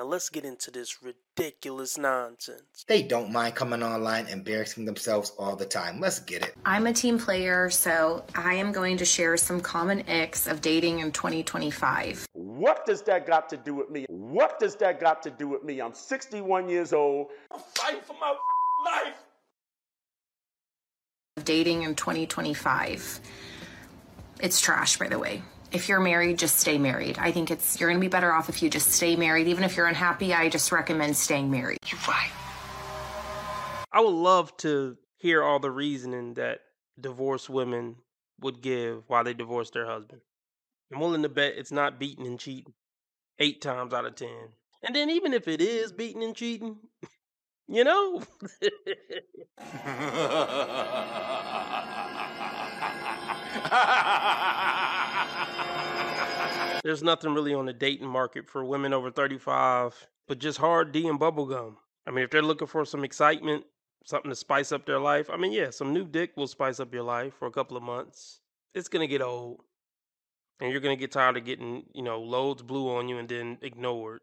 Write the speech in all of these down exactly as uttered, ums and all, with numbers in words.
let's get into this ridiculous nonsense. They don't mind coming online embarrassing themselves all the time. Let's get it. I'm a team player, so I am going to share some common icks of dating in twenty twenty-five. What does that got to do with me? What does that got to do with me? I'm sixty-one years old. I'm fighting for my life. Dating in twenty twenty-five. It's trash, by the way. If you're married, just stay married. I think it's you're going to be better off if you just stay married. Even if you're unhappy, I just recommend staying married. You're right. I would love to hear all the reasoning that divorced women would give why they divorced their husband. I'm willing to bet it's not beating and cheating. Eight times out of ten. And then even if it is beating and cheating, you know? There's nothing really on the dating market for women over thirty-five, but just hard D and bubblegum. I mean, if they're looking for some excitement, something to spice up their life, I mean, yeah, some new dick will spice up your life for a couple of months. It's going to get old. And you're going to get tired of getting, you know, loads blew on you and then ignored.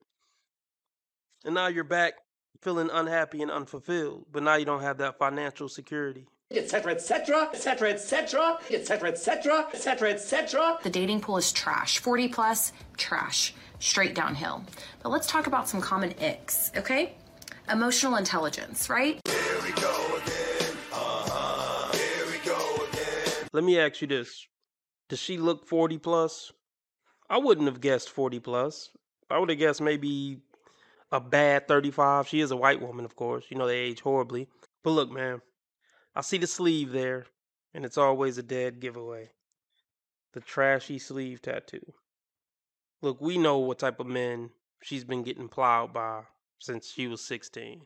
And now you're back feeling unhappy and unfulfilled, but now you don't have that financial security. Etc. Etc. Etc. Etc. Etc. Etc. Etc. Etc. The dating pool is trash. forty plus, trash. Straight downhill. But let's talk about some common icks, okay? Emotional intelligence, right? Here we go again. Uh-huh. Here we go again. Let me ask you this. Does she look forty plus? I wouldn't have guessed forty plus. I would have guessed maybe a bad thirty-five. She is a white woman, of course. You know, they age horribly. But look, man, I see the sleeve there, and it's always a dead giveaway. The trashy sleeve tattoo. Look, we know what type of men she's been getting plowed by since she was sixteen.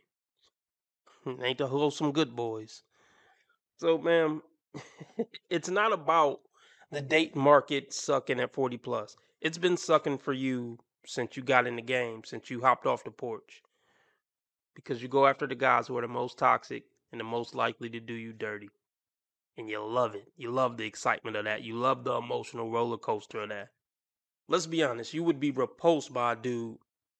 Ain't the wholesome good boys. So, ma'am, it's not about the date market sucking at forty plus. It's been sucking for you since you got in the game, since you hopped off the porch. Because you go after the guys who are the most toxic and the most likely to do you dirty. And you love it. You love the excitement of that. You love the emotional roller coaster of that. Let's be honest, you would be repulsed by a dude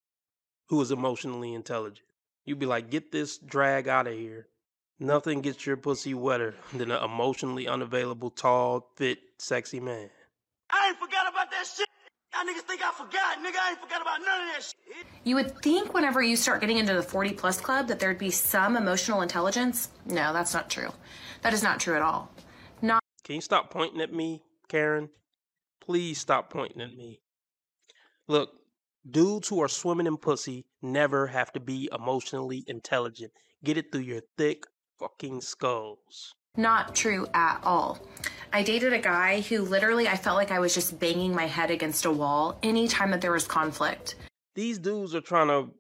who is emotionally intelligent. You'd be like, get this drag out of here. Nothing gets your pussy wetter than an emotionally unavailable, tall, fit, sexy man. I ain't forgot about that shit. Y'all niggas think I forgot, nigga. I ain't forgot about none of that shit. You would think whenever you start getting into the forty plus club that there'd be some emotional intelligence. No, that's not true. That is not true at all. Not. Can you stop pointing at me, Karen? Please stop pointing at me. Look, dudes who are swimming in pussy never have to be emotionally intelligent. Get it through your thick fucking skulls. Not true at all. I dated a guy who literally I felt like I was just banging my head against a wall anytime that there was conflict. These dudes are trying to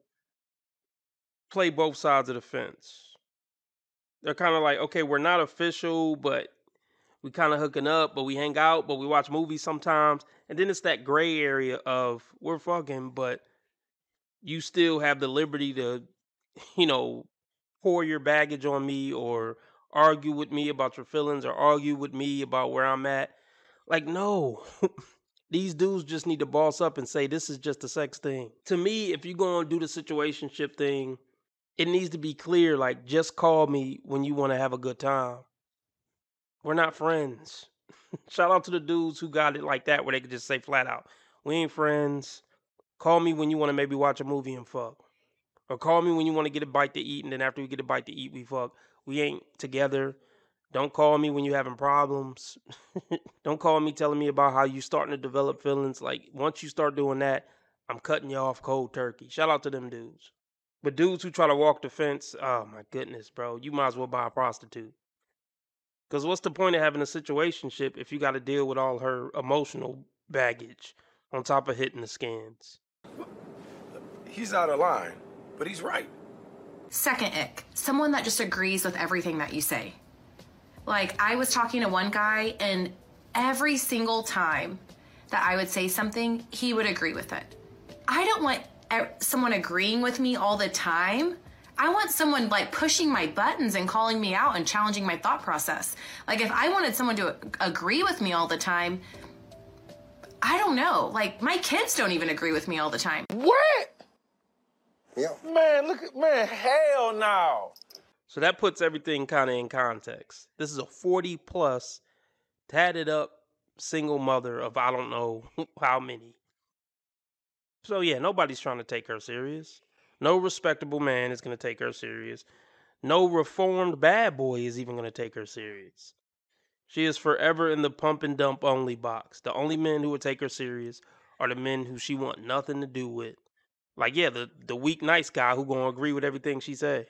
play both sides of the fence. They're kind of like, okay, we're not official, but we kind of hooking up, but we hang out, but we watch movies sometimes. And then it's that gray area of we're fucking, but you still have the liberty to, you know, pour your baggage on me or argue with me about your feelings or argue with me about where I'm at. Like, no. These dudes just need to boss up and say, this is just a sex thing. To me, if you're going to do the situationship thing, it needs to be clear, like, just call me when you want to have a good time. We're not friends. Shout out to the dudes who got it like that, where they could just say flat out, we ain't friends. Call me when you want to maybe watch a movie and fuck. Or call me when you want to get a bite to eat, and then after we get a bite to eat, we fuck. We ain't together. Don't call me when you're having problems. Don't call me telling me about how you starting to develop feelings. Like, once you start doing that, I'm cutting you off cold turkey. Shout out to them dudes. But dudes who try to walk the fence, oh my goodness, bro. You might as well buy a prostitute. Because what's the point of having a situationship if you got to deal with all her emotional baggage on top of hitting the scans? He's out of line, but he's right. Second ick, someone that just agrees with everything that you say. Like, I was talking to one guy, and every single time that I would say something, he would agree with it. I don't want someone agreeing with me all the time. I want someone, like, pushing my buttons and calling me out and challenging my thought process. Like, if I wanted someone to agree with me all the time, I don't know. Like, my kids don't even agree with me all the time. What? Yeah. Man, look at man, hell no. So that puts everything kind of in context. This is a forty plus, tatted up single mother of I don't know how many. So yeah, nobody's trying to take her serious. No respectable man is going to take her serious. No reformed bad boy is even going to take her serious. She is forever in the pump and dump only box. The only men who would take her serious are the men who she want nothing to do with. Like, yeah, the, the weak, nice guy who going to agree with everything she say.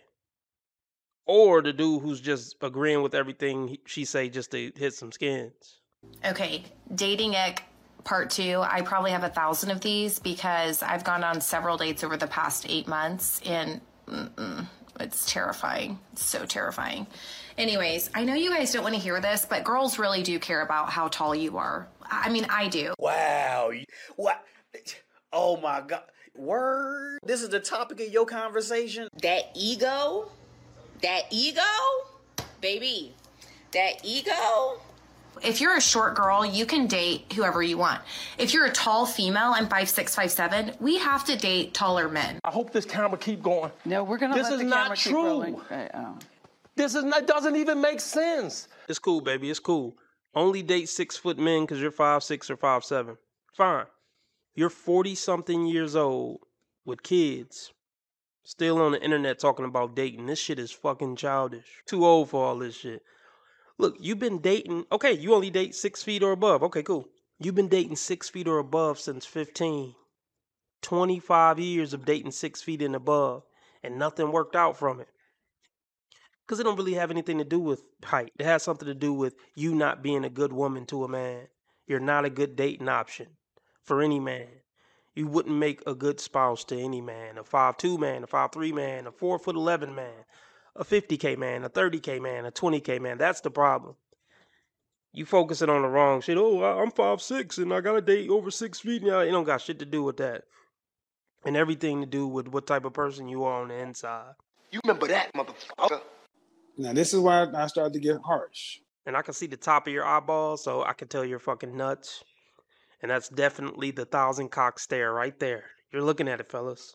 Or the dude who's just agreeing with everything she say just to hit some skins. Okay, dating ick part two. I probably have a thousand of these because I've gone on several dates over the past eight months and mm-mm, it's terrifying. It's so terrifying. Anyways, I know you guys don't want to hear this, but girls really do care about how tall you are. I mean, I do. Wow. What? Oh my God. Word. This is the topic of your conversation. That ego, that ego, baby, that ego. If you're a short girl, you can date whoever you want. If you're a tall female, I'm five six, five seven, we have to date taller men. I hope this camera keep going. No, we're going to let This the is camera not keep rolling. true. Right, oh. This is not, doesn't even make sense. It's cool, baby. It's cool. Only date six foot men because you're five six or five seven. Fine. You're forty something years old with kids, still on the internet talking about dating. This shit is fucking childish. Too old for all this shit. Look, you've been dating. Okay, you only date six feet or above. Okay, cool. You've been dating six feet or above since fifteen. twenty-five years of dating six feet and above, and nothing worked out from it. Because it don't really have anything to do with height. It has something to do with you not being a good woman to a man. You're not a good dating option for any man. You wouldn't make a good spouse to any man. A five two man, a five three man, a four foot eleven man, a fifty K man, a thirty K man, a twenty K man. That's the problem. You focusing on the wrong shit. Oh, I'm five six and I got to date over six feet. Now, it don't got shit to do with that. And everything to do with what type of person you are on the inside. You remember that, motherfucker. Now, this is why I started to get harsh. And I can see the top of your eyeball, so I can tell you're fucking nuts. And that's definitely the thousand cock stare right there. You're looking at it, fellas.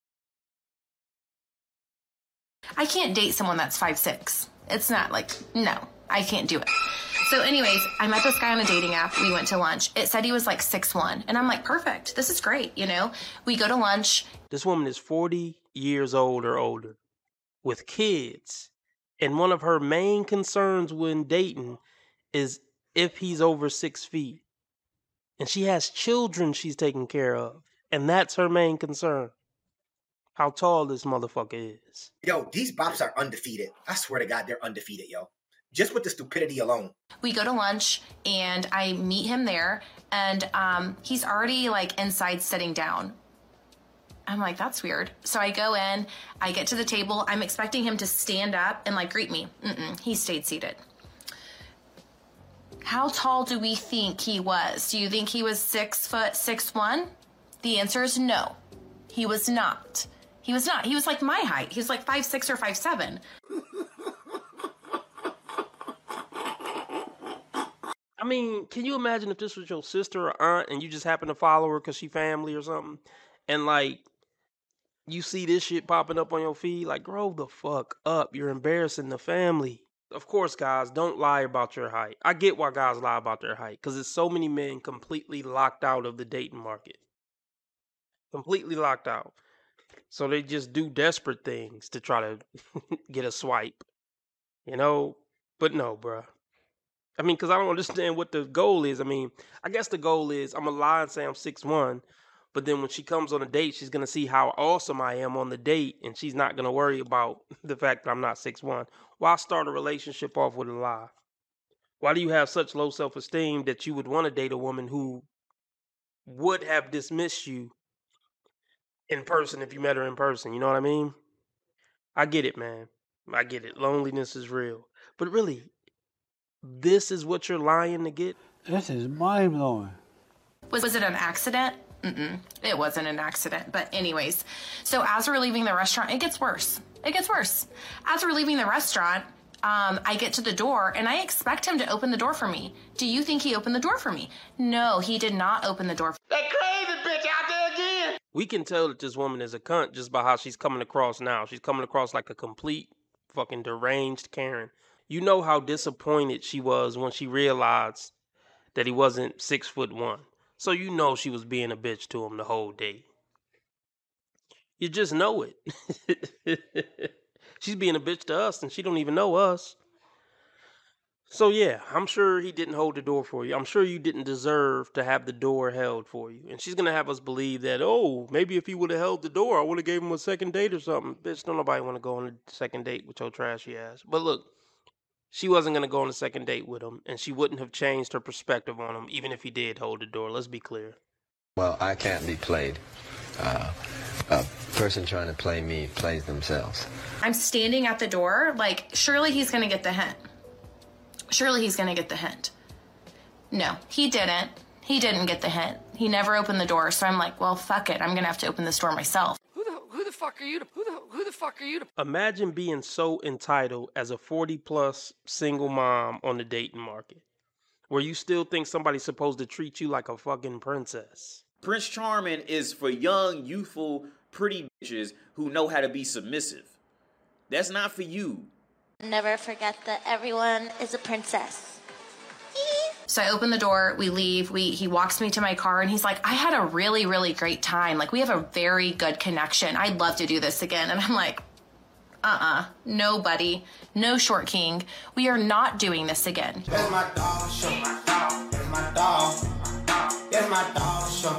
I can't date someone that's five six. It's not like, no, I can't do it. So anyways, I met this guy on a dating app. We went to lunch. It said he was like six one. And I'm like, perfect. This is great, you know? We go to lunch. This woman is forty years old or older with kids. And one of her main concerns when dating is if he's over six feet. And she has children she's taking care of. And that's her main concern. How tall this motherfucker is. Yo, these bops are undefeated. I swear to God, they're undefeated, yo. Just with the stupidity alone. We go to lunch and I meet him there. And um, he's already like inside sitting down. I'm like, that's weird. So I go in, I get to the table. I'm expecting him to stand up and like greet me. Mm-mm, he stayed seated. How tall do we think he was? Do you think he was six foot, six one? The answer is no. He was not. He was not. He was like my height. He was like five six or five seven. I mean, can you imagine if this was your sister or aunt and you just happen to follow her because she family or something? And like, you see this shit popping up on your feed? Like, grow the fuck up. You're embarrassing the family. Of course, guys, don't lie about your height. I get why guys lie about their height. Because there's so many men completely locked out of the dating market. Completely locked out. So they just do desperate things to try to get a swipe. You know? But no, bruh. I mean, because I don't understand what the goal is. I mean, I guess the goal is I'm going to lie and say I'm six one. But then when she comes on a date, she's going to see how awesome I am on the date. And she's not going to worry about the fact that I'm not six one. Why start a relationship off with a lie? Why do you have such low self-esteem that you would want to date a woman who would have dismissed you in person if you met her in person? You know what I mean? I get it, man. I get it. Loneliness is real. But really, this is what you're lying to get? This is mind-blowing. Was, was it an accident? Mm-mm. It wasn't an accident. But anyways, so as we're leaving the restaurant, it gets worse. It gets worse. As we're leaving the restaurant, um, I get to the door and I expect him to open the door for me. Do you think he opened the door for me? No, he did not open the door. That crazy bitch out there again. We can tell that this woman is a cunt just by how she's coming across now. She's coming across like a complete fucking deranged Karen. You know how disappointed she was when she realized that he wasn't six foot one. So you know she was being a bitch to him the whole day. You just know it. She's being a bitch to us and she don't even know us. So yeah, I'm sure he didn't hold the door for you. I'm sure you didn't deserve to have the door held for you. And she's going to have us believe that, oh, maybe if he would have held the door, I would have gave him a second date or something. Bitch, don't nobody want to go on a second date with your trashy ass. But look, she wasn't going to go on a second date with him, and she wouldn't have changed her perspective on him, even if he did hold the door. Let's be clear. Well, I can't be played. Uh, a person trying to play me plays themselves. I'm standing at the door, like, surely he's going to get the hint. Surely he's going to get the hint. No, he didn't. He didn't get the hint. He never opened the door, so I'm like, well, fuck it. I'm going to have to open this door myself. Who the, who the fuck are you to, who the, who the fuck are you to? Imagine being so entitled as a forty-plus single mom on the dating market, where you still think somebody's supposed to treat you like a fucking princess. Prince Charming is for young, youthful, pretty bitches who know how to be submissive. That's not for you. Never forget that everyone is a princess. So I open the door, we leave, we he walks me to my car, and he's like, I had a really, really great time. Like, we have a very good connection. I'd love to do this again. And I'm like, uh-uh, no, buddy, no, short king. We are not doing this again. That's my dog, show my dog. That's my dog. That's my dog, show.